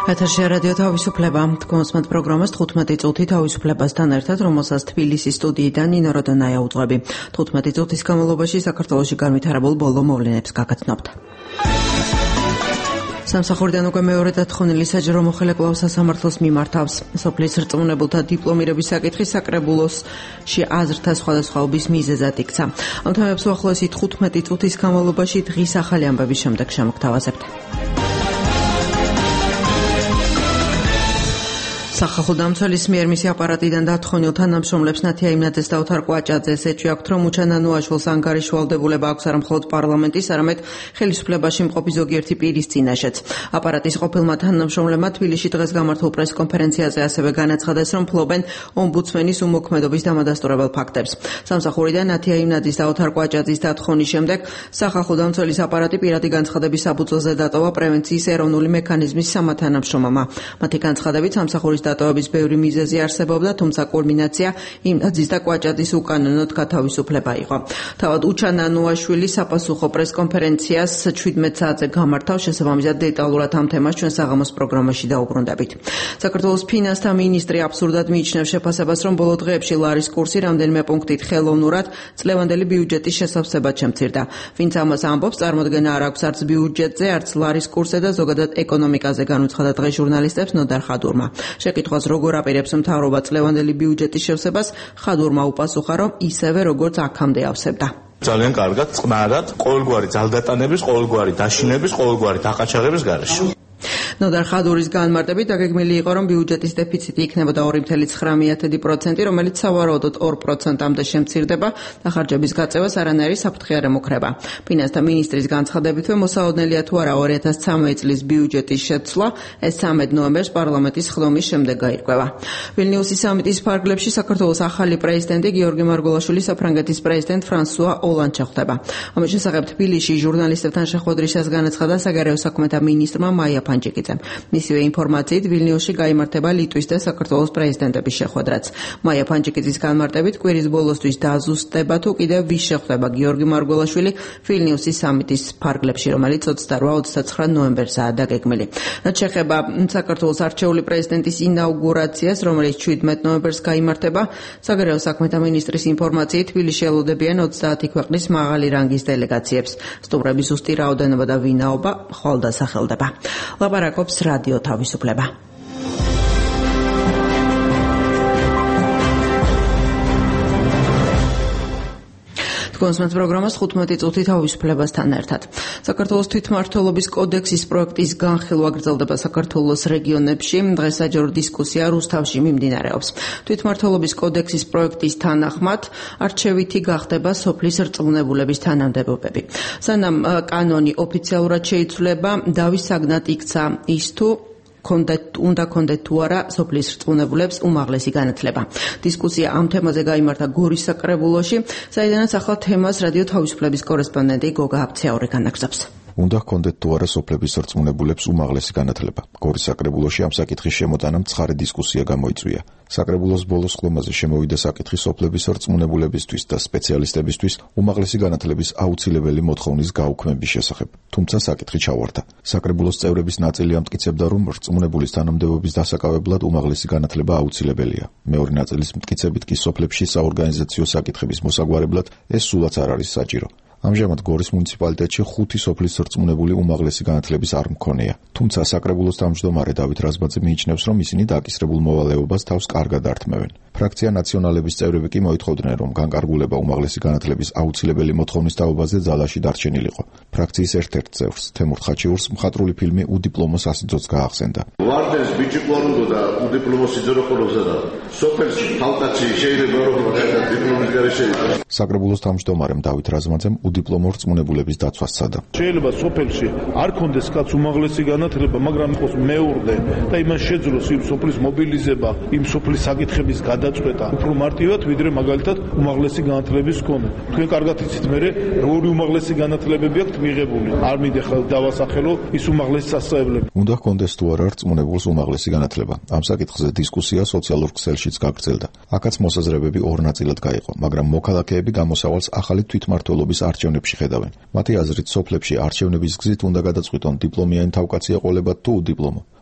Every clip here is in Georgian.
ეთერში რადიო თავისუფლება. თქვენს პროგრამას 15 წუთი თავისუფლებასთან ერთად, რომელსაც თბილისის სტუდიიდან ნინო როდონაია უძღვები. 15 წუთის განმავლობაში საქართველოში განვითარებულ ბოლო მოვლენებს გაგაცნობთ. სამსახურიდან უკვე მეორე დათხოვნილი საჯარო მოხელე კვლავ სასამართლოს მიმართავს. სოფლის რწმუნებულთა დიპლომირების საკითხი საკრებულოსში აზრთა სხვადასხვაობის მიზეზად იქცა. ამ თემებს უახლოესი 15 წუთის განმავლობაში დღის ახალი ამბების შემდეგ შემოგთავაზებთ. სახალხო დამცველის მიერ მისი აპარატიდან დათხოვნილ თანამშრომლებს ნათია იმნაძეს და ოთარ კვაჭაძეს ეჭვი აქვთ, რომ უჩანანუაშვილს ანგარიშვალდებულება აქვს არა მხოლოდ პარლამენტის, არამედ ხელისუფლებაში მყოფი ზოგიერთი პირის წინაშეც. აპარატის ყოფილმა თანამშრომლებმა თბილისში დღეს გამართულ პრესკონფერენციაზე ასევე განაცხადეს, რომ ფლობენ ომბუდსმენის უმოქმედობის დამადასტურებელ ფაქტებს. სამსახურიდან ნათია იმნაძის და ოთარ კვაჭაძის დათხოვნის შემდეგ სახალხო დამცველის აპარატი პირადი განცხადების საფუძველზე დატოვა პრევენციის ეროვნული მექანიზმის სამათანამშრომელმა. მათი განცხადებით სამსახურის დატოვების ბევრი მიზეზი არსებობდა, თუმცა კულმინაცია იმნაძის და კვაჭაძის უკანონოდ გათავისუფლება იყო. თავად უჩანანუაშვილი საპასუხო პრესკონფერენციას 17 საათზე გამართავს, შესაბამისად დეტალურად ამ თემას ჩვენ საღამოს პროგრამაში დაუბრუნდებით. საქართველოს ფინანსთა მინისტრი აბსურდად მიიჩნევს შეფასებას, რომ ბოლო დღეებში ლარის კურსი რამდენიმე პუნქტით ხელოვნურად წლევანდელი ბიუჯეტის შესავსებად შემცირდა. ვინც ამას ამბობს, წარმოდგენა არ აქვს არც ბიუჯეტზე, არც ლარის კურსზე და ზოგადად ეკონომიკაზე, განუცხადა დღეს ჟურნალისტებს ნოდარ ხადურმა. შეკითხვას როგორ აპირებს მთავრობა წლევანდელი ბიუჯეტის შევსებას, ხადურმა უპასუხა, რომ ისევე როგორც აქამდე ავსებდა. ძალიან კარგად, წყნარად, ყოველგვარი ძალდატანების, ყოველგვარი დაშინების, ყოველგვარი დაყაჩაღების გარეშე. ნოდარ ხადურის განმარტებით დაგეგმილი იყო, რომ ბიუჯეტის დეფიციტი იქნებოდა 2,9%, რომელიც სავარაუდოდ 2%-მდე შემცირდება და ხარჯების გაწევას არანაირი საფრთხე არ ემუქრება. ფინანსთა მინისტრის განცხადებითვე მოსაოდნელია თუ არა 2013 წლის ბიუჯეტის შეცვლა, ეს 13 ნოემბერს პარლამენტის ხდომის შემდეგ გაირკვევა. ვილნიუსის სამიტის ფარგლებში საქართველოს ახალი პრეზიდენტი გიორგი მარგველაშვილი საფრანგეთის პრეზიდენტ ფრანსუა ოლანდს შეხვდება. ამის შესახებ თბილისში ჟურნალისტებთან შეხვედრისას განაცხადა საგარეო საქმეთა მინისტრმა მაია ფანჯიკიძე. მისივე ინფორმაციით ვილნიუსში გაიმართება ლიტვის და საქართველოს პრეზიდენტების შეხვედრაც. მაია ფანჯიკიძის განმარტებით კვირის ბოლოსთვის დაზუსტება თუ კიდევ ვის შეხვდება გიორგი მარგველაშვილი ვილნიუსის სამიტის ფარგლებში, რომელიც 28-29 ნოემბერსაა დაგეგმილი. რაც შეეხება საქართველოს არჩეული პრეზიდენტის ინაუგურაციას, რომელიც 17 ნოემბერს გაიმართება, საგარეო საქმეთა მინისტრის ინფორმაციით თბილისში ელოდებიან 30 ქვეყნის მაღალი რანგის დელეგაციებს. სტუმრების ზუსტი რაოდენობა და ვინაობა ხვალ დასახელდება. ლაპარაკობს რადიო თავისუფლება. თქვენს პროგრამას 15 წუთი თავისუფლებასთან ერთად. საქართველოს თვითმმართველობის კოდექსის პროექტის განხილვა გრძელდება საქართველოს რეგიონებში. დღეს საჯარო დისკუსია რუსთავში მიმდინარეობს. თვითმმართველობის კოდექსის პროექტის თანახმად არჩევითი გახდება სოფლის რწმუნებულების თანამდებობები. სანამ კანონი ოფიციალურად შეიცვლება, დავის საგნად იქცა ის თუ უნდა კონდეთ თუ არა სოფლის რწმუნებულებს უმაღლესი განათლება. დისკუსია ამ თემაზე გაიმართა გორის საკრებულოში, საიდანაც ახლა თემას რადიო თავისუფლების კორესპონდენტი გოგა აბცაური განაგზავს. უნდა ჰქონდეთ თუ არა სოფლების რწმუნებულებს უმაღლესი განათლება. გორის საკრებულოში ამ საკითხის შემოტანამ ცხარე დისკუსია გამოიწვია. საკრებულოს ბოლოს ხდომაზე შემოვიდა საკითხი სოფლების რწმუნებულებისთვის და სპეციალისტებისთვის უმაღლესი განათლების აუცილებელი მოთხოვნის გაუქმების შესახებ. თუმცა საკითხი ჩავარდა. საკრებულოს წევრების ნაწილი ამტკიცებდა, რომ რწმუნებულის თანამდებობის დასაკავებლად უმაღლესი განათლება აუცილებელია. მეორე ნაწილის მტკიცებით კი სოფლებში საორგანიზაციო საკითხების მოსაგვარებლად ეს სულაც არ არის საჭირო. ამჟამად გორის მუნიციპალიტეტში 5 სოფლის რწმუნებული უმაღლესი განათლების არ მქონია. თუმცა საკრებულოს თავმჯდომარე დავით რაზბაძე მიიჩნევს, რომ ისინი დაკისრებულ მოვალეობას თავს კარგად ართმევენ. ფრაქცია ნაციონალების წევრები კი მოითხოვდნენ, რომ განკარგულება უმაღლესი განათლების აუცილებელი მოთხოვნის თაობაზე ძალაში დარჩენილიყო. ფრაქციის ერთ-ერთ წევრს თემურ ხაჩიურს მხატვრული ფილმი უდიპლომო სასიძოც გაახსენდა. ვარდეს ბიჭი ყოლო და უდიპლომო სიძორო ყოლოზე და სოფელში ხალხაცი შეიძლება რომ გაიგო დიპლომის გარეშე იყოს. საკრებულოს თავმჯდომარემ დავით რაზმაძემ უდიპლომო რწმუნებულების დაცვას სცადა. შეიძლება სოფელში არ კონდეს კაც უმაღლესი განათლება, მაგრამ იყოს მეურნე და იმას შეძლოს იმ სოფლის მობილიზება, იმ სოფლის საკითხების გადაწყვეტა უფრო მარტივად, ვიდრე მაგალითად უმაღლესი განათლების მქონე. თქვენ კარგად იცით, მე როგორი უმაღლესი განათლებები აქვთ მიღებული. არ მინდა ხელ დავასახელო ის უმაღლესი სასწავლებლები. უნდა ჰქონდეს თუ არა რწმუნებულს უმაღლესი განათლება. ამ საკითხზე დისკუსია სოციალურ ქსელშიც გაგრძელდა. აქაც მოსაზრებები ორ ნაწილად გაიყო, მაგრამ მოქალაქეები გამოსავალს ახალი თვითმმართველობის არჩევნებში ხედავენ. მათი აზრით, სოფლებში არჩევნების გზით უნდა გადაწყვიტონ დიპლომიანი თავკაცი ეყოლებათ თუ უდიპლომო.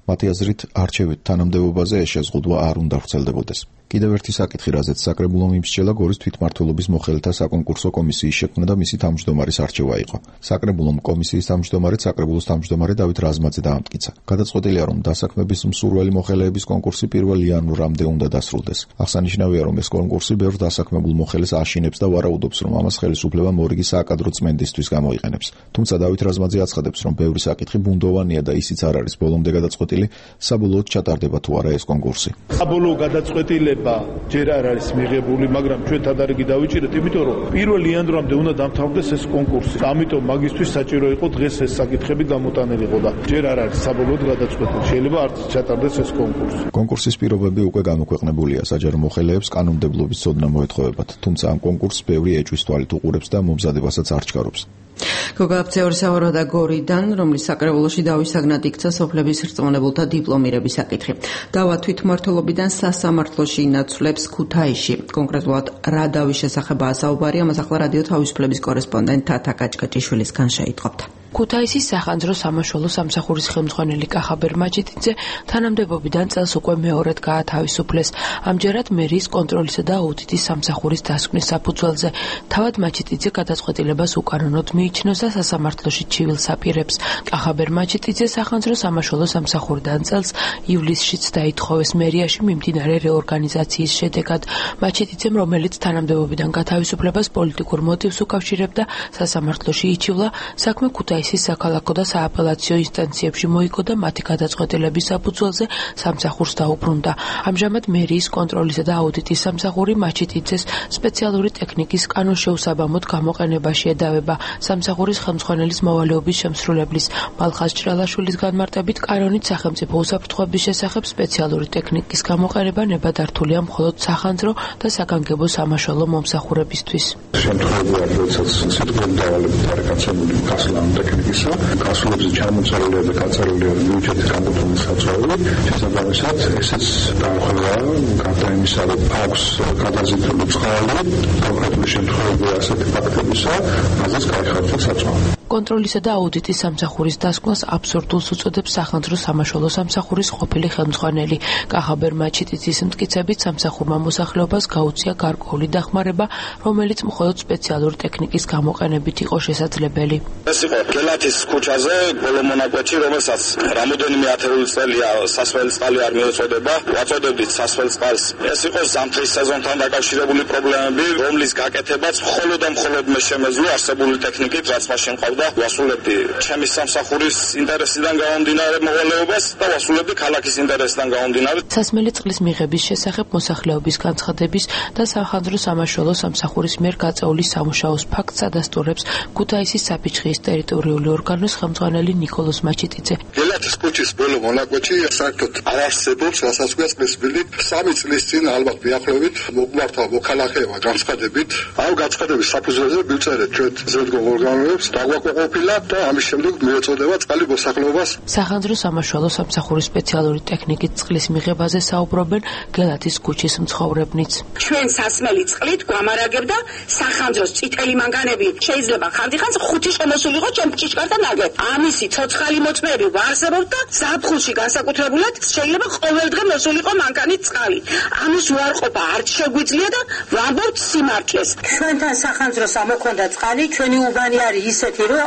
მათი აზრით, არჩევით თანამდებობაზე ეს შეზღუდვა არ უნდა ვრცელდებოდეს. კიდევ ერთი საკითხი, რაზეც საკრებულომ იმსჯელა, გორის თვითმმართველობის მოხელეთა საკონკურსო კომისიის შექმნა და მისი თავმჯდომარის არჩევა იყო. საკრებულომ კომისიის თავმჯდომარედ საკრებულოს თავმჯდომარე დავით რაზმაძე დაამტკიცა. გადაწყვეტილია, რომ დასაქმების მსურველი მოხელეების კონკურსი 1 იანვრამდე უნდა დასრულდეს. აღსანიშნავია, რომ ეს კონკურსი ბევრ დასაქმებულ მოხელეს აშინებს და ვარაუდობს, რომ ამას ხელისუფლება მორიგი საკადრო წმენდისთვის გამოიყენებს. თუმცა დავით რაზმაძე აცხადებს, რომ ბევრი საკითხი ბუნდოვანია და ისიც არ არის ბოლომდე გადაწყვეტილი, საბოლოოდ ჩატარდება თუ არა ეს კონკურსი. საბოლოო გადაწყვეტილება ჯერ არ არის მიღებული, მაგრამ ჩვენ თადარიგი დავიჭირეთ, იმიტომ რომ 1 იანვრამდე უნდა დამთავრდეს ეს კონკურსი. ამიტომ მაგისთვის საჭირო იყო დღეს ეს საკითხები გამოტანილიყო და ჯერ არ არის საბოლოოდ გადაწყვეტილი. შეიძლება არც ჩატარდეს ეს კონკურსი. კონკურსის პირობები უკვე გამოქვეყნებულია, საჯარო მოხელეებს კანონმდებლობის ცოდნა მოეთხოვებათ, თუმცა ამ კონკურსს ბევრი ეჭვის თვალით უყურებს და მომზადებასაც არ ჩქარობს. გოგა აფცეური სავარაუდა გორიდან, რომლის საკრებულოში დავისაგნად იქცა სოფლების რწმუნებულთა დიპლომირების საკითხი. დავა თვითმმართველობიდან სასამართლოში ინაცვლებს ქუთაისში. კონკრეტულად რა დავის შესახებაა საუბარი, ამას ახლა რადიო თავისუფლების კორესპონდენტ თათა კაჭკაჭიშვილისგან შეიტყობთ. ქუთაისის სახანძრო სამაშველო სამსახურის ხელმძღვანელი კახაბერ მაჩიტიძე თანამდებობიდან წელს უკვე მეორედ გაათავისუფლეს. ამჯერად მერიის კონტროლისა და აუდიტის სამსახურის დასკვნის საფუძველზე. თავად მაჩიტიძე გადაწყვეტილებას უკანონოდ მიიჩნევს და სასამართლოში ჩივილს აპირებს. კახაბერ მაჩიტიძე სახანძრო სამაშველო სამსახურიდან წელს ივლისშიც დაითხოვეს მერიაში მიმდინარე რეორგანიზაციის შედეგად. მაჩიტიძემ, რომელიც თანამდებობიდან გათავისუფლებას პოლიტიკურ მოტივს უკავშირებდა, სასამართლოში იჩივლა, საქმე ქუთაისის საქალაქო და სააპელაციო ინსტანციებში მოიგო და მათი გადაწყვეტილების საფუძველზე სამსახურს დაუბრუნდა. ამჟამად მერიის კონტროლისა და აუდიტის სამსახური მაჩიტიძეს სპეციალური ტექნიკის კანონშეუსაბამოდ გამოყენებაში ედავება. სამსახურის ხელმძღვანელის მოვალეობის შემსრულებლის მალხაზ ჭრელაშვილის განმარტებით, კანონით სახელმწიფო უსაფრთხოების შესახებ სპეციალური ტექნიკის გამოყენება ნებადართულია მხოლოდ სახანძრო და საგანგებო სამაშველო მომსახურებისთვის. შემთხვევაა, როდესაც სიტყვები დავალებით არის გაცემული გასვლამ ტექნიკისა, გასვლებზე ჩამოწერილია და გაწერილია ბიუჯეტის განკუთვნილი საწვავი, შესაბამისად ესეც დაახლოა გარდა იმისა, რომ აქვს გადაზიდული წყალი, კონკრეტული შემთხვევები ასეთი ფაქტებისა, მაზეც გაიხარჯა საწვავი. კონტროლისა და აუდიტის სამსახურის დასკვნას აბსურდულს უწოდებს სახანძრო სამაშველო სამსახურის ყოფილი ხელმძღვანელი. კახაბერ მაჩიტიძის მტკიცებით სამსახურმა მოსახლეობას გაუწია გარკვეული დახმარება, რომელიც მხოლოდ სპეციალური ტექნიკის გამოყენებით იყო შესაძლებელი. ეს იყო გელათის ქუჩაზე, ბოლო მონაკვეთში, რომელსაც რამოდენიმე ათეული წელია სასველი წყალი არ მიეწოდება. ვაწოდებდით სასველი წყალს. ეს იყო ზამთრის სეზონთან დაკავშირებული პრობლემები, რომლის გაკეთებაც მხოლოდ და მხოლოდ მე შემეძლო არსებული ტექნიკით, რაც მაშინ ყავდა. ვასრულებდი ჩემი სამსახურის ინტერესიდან გამომდინარე მოვალეობას და ვასრულებდი ქალაქის ინტერესიდან გამომდინარე. სასმელი წყლის მიღების შესახებ მოსახლეობის განცხადების და სახანძრო სამაშველო სამსახურის მიერ გაწეული სამუშაოს ფაქტს ადასტურებს ქუთაისის საფიჩხის ტერიტორიული ორგანოს ხელმძღვანელი ნიკოლოზ მაჩიტიძე. გელათის ქუჩის ბოლო მონაკვეთში საერთოდ არ არსებობს გასასვლელი წყლის ბილი. 3 წლის წინ ალბათ მიახლოებით მოგმართა მოქალაქეება განცხადებით. ამ განცხადების საფუძველზე მივწერეთ ჩვენ ზედგო ორგანოებს დაგვაკმაყოფილა და ამის შემდეგ მიეწოდება წყალი მოსახლეობას. სახანძრო სამაშველო სამსახურის სპეციალური ტექნიკით წყლის მიღებაზე საუბრობენ გელათის ქუჩის მცხოვრებნიც. ჩვენ სასმელი წყლით გვამარაგებდა სახანძროს წითელი მანგანები. შეიძლება ხანდახანს 5 შემოსული იყო ჩემ ჭიშკართან ნაგებ. ამისი ცოცხალი მოწმეები ვარსებობდა ზაფხულში განსაკუთრებულად შეიძლება ყოველდღე მოსულიყო მანგანით წყალი. ამის უარყოფა არც შეგვიძლია და ვამბობთ სიმართლეს. ჩვენთან სახანძროს ამოქონდა წყალი, ჩვენი უბანი არის ისეთი, რომ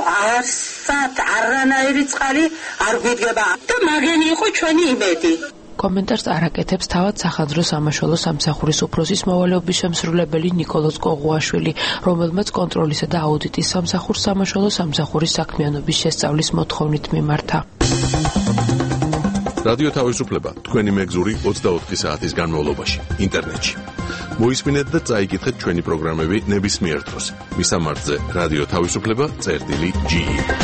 არანაირი წყალი არ გვიდგება და მაგენი იყო ჩვენი იმედი. კომენტარს არ აკეთებს თავად სახანძრო სამაშველო სამსახურის უფროსის მოვალეობის შემსრულებელი ნიკოლოზ კოღუაშვილი, რომელმაც კონტროლისა და აუდიტის სამსახურს სამაშველო სამსახურის საქმიანობის შესწავლის მოთხოვნით მიმართა. რადიო თავისუფლება თქვენი მეგზური 24 საათის განმავლობაში ინტერნეტში. მოისმინეთ და წაიკითხეთ ჩვენი პროგრამები ნებისმიერ დროს. მისამართზე რადიო თავისუფლება.ge.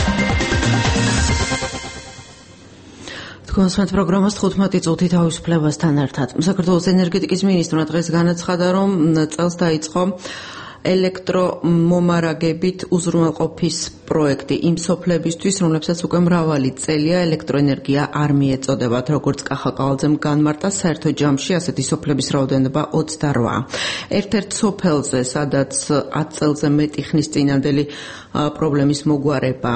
კონსმეთ პროგრამას 15 წუთი თავისუფლებასთან ერთად. საქართველოს ენერგეტიკის მინისტრმა დღეს განაცხადა, რომ წელს დაიწყო ელექტრომომარაგებით უზრუნველყოფის პროექტი იმ სოფლებისთვის, რომლებსაც უკვე მრავალი წელია ელექტროენერგია არ მიეწოდებათ, როგორც კახაკალაძემ განმარტა, საერთო ჯამში ასეთი სოფლების რაოდენობა 28-ა. ერთ-ერთ სოფელზე, სადაც 10 წელზე მეტი ხნის წინანდელი პრობლემის მოგვარება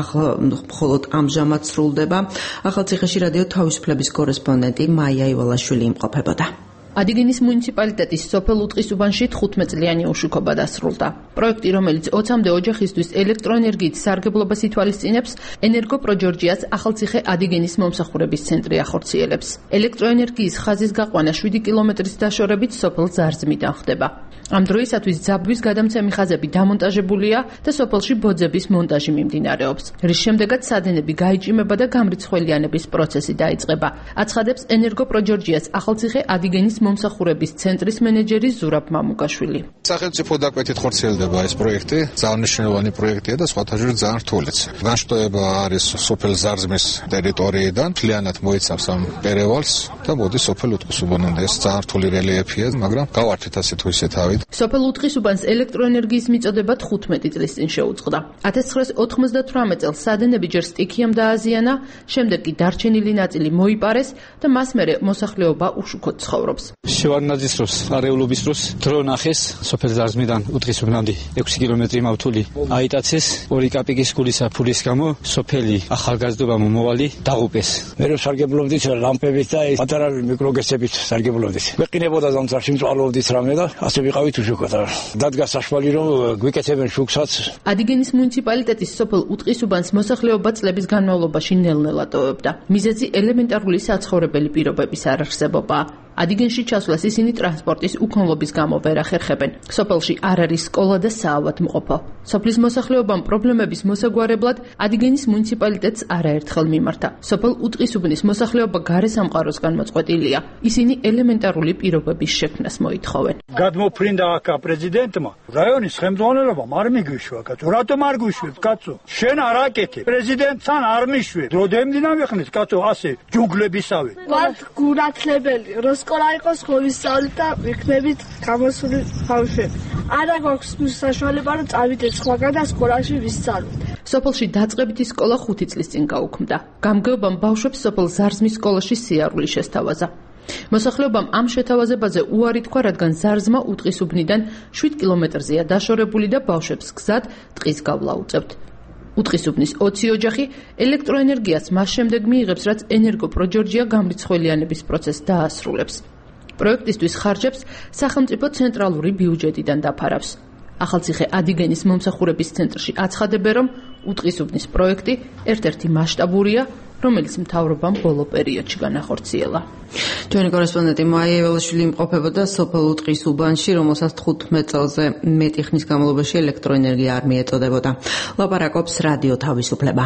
მხოლოდ ამჟამად სრულდება. ახალციხეში რადიო თავისუფლების კორესპონდენტი მაია ივალაშვილი იმყოფებოდა. ადინგენის მუნიციპალიტეტის სოფელ უტყისუბანში 15 წლიანი უშუქობა დასრულდა. პროექტი, რომელიც 20-მდე ოჯახისთვის ელექტროენერგიით სარგებლობას ითვალისწინებს, ენერგოპროჯორჯიას ახალციხე ადინგენის მომსახურების ცენტრი ახორციელებს. ელექტროენერგიის ხაზის გაყვანა 7 კილომეტრის დაშორებით სოფელ ზარზმიდან ხდება. ამ დროისათვის ძაბვის გადამცემი ხაზები დამონტაჟებულია და სოფელში ბოძების მონტაჟი მიმდინარეობს, რის შემდეგაც სადენები გაიჭიმება და გამრიცხველიანების პროცესი დაიწყება. აცხადებს ენერგოპროჯორჯიას ახალციხე ადინგენის მომსახურების ცენტრის მენეჯერი ზურაბ მამუკაშვილი. სახელმწიფო დაკვეთით ხორციელდება ეს პროექტი, ძალიან მნიშვნელოვანი პროექტია და სხვათა შორის ძალიან რთულიც. განშტოება არის სოფელ ზარზმის ტერიტორიიდან, მთლიანად მოიცავს ამ პერევალს და მოდის სოფელ უტყისუბანამდე. ეს ძალიან რთული რელიეფია, მაგრამ გავართით ასე თუ ისე თავით. სოფელ უტყისუბანს ელექტროენერგიის მიწოდება 15 წლის წინ შეუწყდა. 1998 წელს სადენები ჯერ სტიქიამ დააზიანა, შემდეგ კი დარჩენილი ნაწილი მოიპარეს და მას მერე მოსახლეობა უშუქოდ ცხოვრობს. შევარდნაძის დროს, არეულობის დროს დრო ნახეს სოფელ ზარზმიდან უტყისუბნამდე 6 კილომეტრი მავთული აიტაცეს 2 კაპიკის გულისა ფულის გამო სოფელი ახალგაზრდობა მომავალი დაღუპეს. მე რო სარგებლობდით ლამპებით და პატარა მიკროგესებით სარგებლობდით. მეყინებოდა ზამთარში მწვალობდით რამე და ასე ვიყავით უშუქოდ. დადგა საშუალი რომ გვიკეთებენ შუქსაც. ადინგენის მუნიციპალიტეტის სოფელ უტყისუბანს მოსახლეობა წლების განმავლობაში ნელ-ნელა ტოვებდა. მიზეზი ელემენტარული საცხოვრებელი პირობების არარსებობა. ადინგენში ჩასვლას ისინი ტრანსპორტის უქონლობის გამო ვერ ახერხებენ. სოფელში არ არის სკოლა და საავადმყოფო. სოფლის მოსახლეობამ პრობლემების მოსაგვარებლად ადინგენის მუნიციპალიტეტს არაერთხელ მიმართა. სოფელ უტყისუბნის მოსახლეობა გარესამყაროსგან მოწყვეტილია. ისინი ელემენტარული პირობების შექმნას მოითხოვენ. გადმოფრინდა აქ პრეზიდენტმა, რაიონის ხელმძღვანელობამ არ მიგვიშვა, კაცო. რატომ არ გვიშვებს, კაცო? შენ არ აკეთებ. პრეზიდენტთან არ მიშვებს. დრო დემდინავიხნით, კაცო, ასე ჯუნგლებისავე. ვართ გულათლებელი, სკოლა იყოს მოვისწავლეთ და ვიქნებით გამოსული ბავშვები. არა გვაქვს საშუალება რომ წავიდეთ სხვაგან და სკოლაში ვისწავლოთ. სოფელში დაწყებითი სკოლა 5 წლის წინ გაუქმდა. გამგეობამ ბავშვებს სოფელ ზარზმის სკოლაში სიარული შესთავაზა. მოსახლეობამ ამ შეთავაზებაზე უარი თქვა, რადგან ზარზმა უტყისუბნიდან 7 კილომეტრზეა დაშორებული და ბავშვებს გზად ტყის გავლა უწევთ. უტყისუბნის 20 ოჯახი ელექტროენერგიას მას შემდეგ მიიღებს, რაც ენერგოპროჯორჯია გამრიცხველიანების პროცესს დაასრულებს. პროექტისთვის ხარჯებს სახელმწიფო ცენტრალური ბიუჯეტიდან დაფარავს. ახალციხე ადინგენის მომსახურების ცენტრში აცხადებენ, რომ უტყისუბნის პროექტი ერთ-ერთი მასშტაბურია, რომელიც მთავრობამ ბოლო პერიოდში განახორციელა. ჩვენი კორესპონდენტი მაია ივალაშვილი იმყოფებოდა სოფელ უტყისუბანში, რომელსაც 15 წელზე მეტი ხნის განმავლობაში ელექტროენერგია არ მიეწოდებოდა. ლაპარაკობს რადიო თავისუფლება.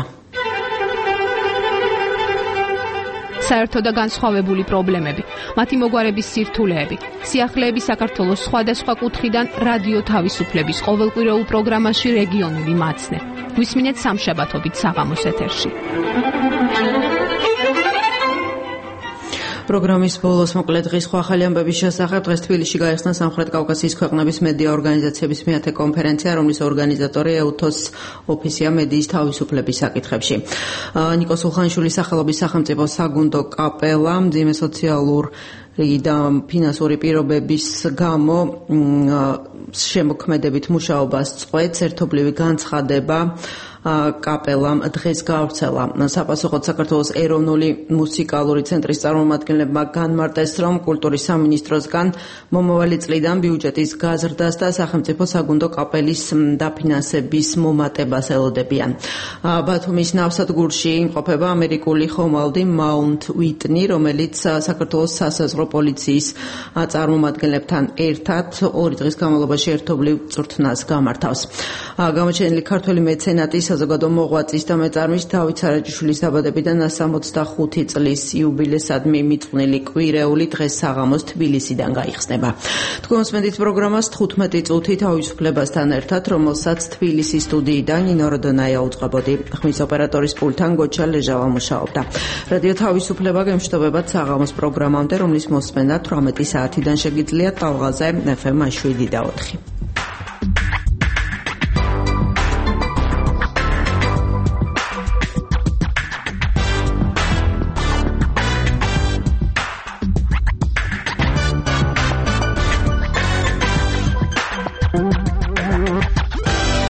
საერთო და განსხვავებული პრობლემები, მათი მოგვარების სირთულეები, სიახლეები საქართველოს სხვადასხვა კუთხიდან რადიო თავისუფლების ყოველკვირეულ პროგრამაში რეგიონული მაცნე. გვისმინეთ სამშაბათობით საღამოს ეთერში. პროგრამის ბოლოს მოკლედ დღის სხვა ახალი ამბების შესახებ დღეს თბილისში გაიხსნა სამხრეთ კავკასიის ქვეყნების მედია ორგანიზაციების მეათე კონფერენცია, რომლის ორგანიზატორი ეუთოს ოფისია მედიის თავისუფლების საკითხებში. ნიკო სულხანიშვილის სახელობის სახელმწიფო საგუნდო კაპელა მძიმე სოციალური და ფინანსური პირობების გამო შემოქმედებით მუშაობას წყვეტს. ერთობლივი განცხადება კაპელამ დღეს გავრცელა. საპასუხოდ საქართველოს ეროვნული მუსიკალური ცენტრის წარმომადგენლებმა განმარტეს, რომ კულტურის სამინისტროსგან მომავალი წლიდან ბიუჯეტის გაზრდას და სახელმწიფო საგუნდო კაპელის დაფინანსების მომატებას ელოდებიან. ბათუმის ნავსადგურში იმყოფება ამერიკული ხომალდი მაუნთ უიტნი, რომელიც საქართველოს სასაზღვრო პოლიციის წარმომადგენლებთან ერთად 2 დღის განმავლობაში ერთობლივ წვრთნას გამართავს. გამოჩენილი ქართველი მეცენატის საზოგადო მოღვაწის და მეწარმის დავით სარაჯიშვილის დაბადებიდან 165 წლის იუბილესადმი მიწყვნილი კვირეული დღეს საღამოს თბილისიდან გაიხსნება. თქვენს მედიის პროგრამას 15 წუთი თავისუფლებასთან ერთად, რომელსაც თბილისის სტუდიიდან ნინო როდონაია უწყებოდი. ხმის ოპერატორის პულტთან გოჩა ლეჟავა მუშაობდა. რადიო თავისუფლება გემშვიდობებათ საღამოს პროგრამამდე, რომლის მოსმენა 18 საათიდან შეგიძლიათ ტალღაზე FM 7 და 4.